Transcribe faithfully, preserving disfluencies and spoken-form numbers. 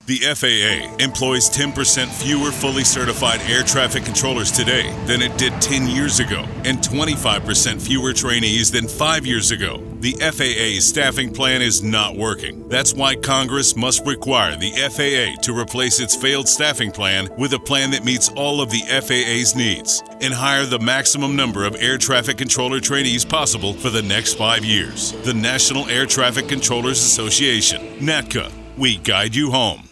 The F A A employs ten percent fewer fully certified air traffic controllers today than it did ten years ago, and twenty-five percent fewer trainees than five years ago. The F A A's staffing plan is not working. That's why Congress must require the F A A to replace its failed staffing plan with a plan that meets all of the F A A's needs and hire the maximum number of air traffic controller trainees possible for the next five years. The National Air Traffic Controllers Association, NATCA, we guide you home.